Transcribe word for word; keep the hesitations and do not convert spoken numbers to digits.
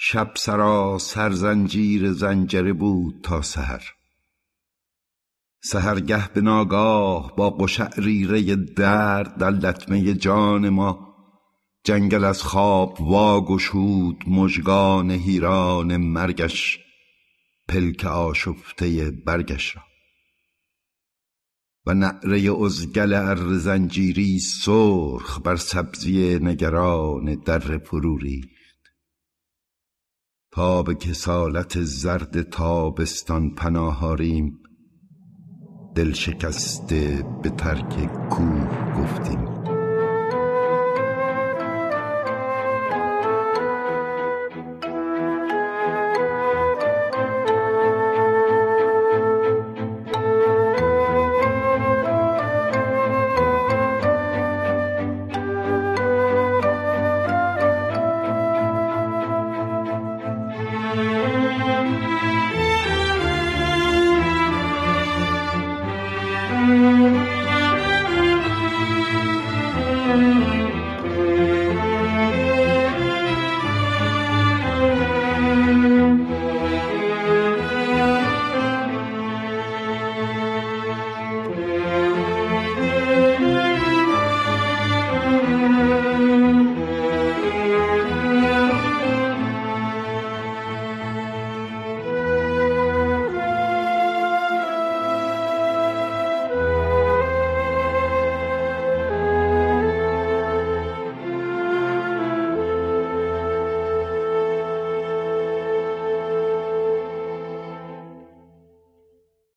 شب سراسر زنجیر زنجره بود تا سحر. سحرگه به ناگاه با قشعریره درد در لطمه جان ما جنگل از خواب واگشود مژگان حیران مرگش، پلک آشفته برگش را. و نعره ازگل اره زنجیری سرخ بر سبزی نگران در فرو ریخت. تا به کسالت زرد تابستان پناه آریم، دل شکسته به ترک کوه گفتیم.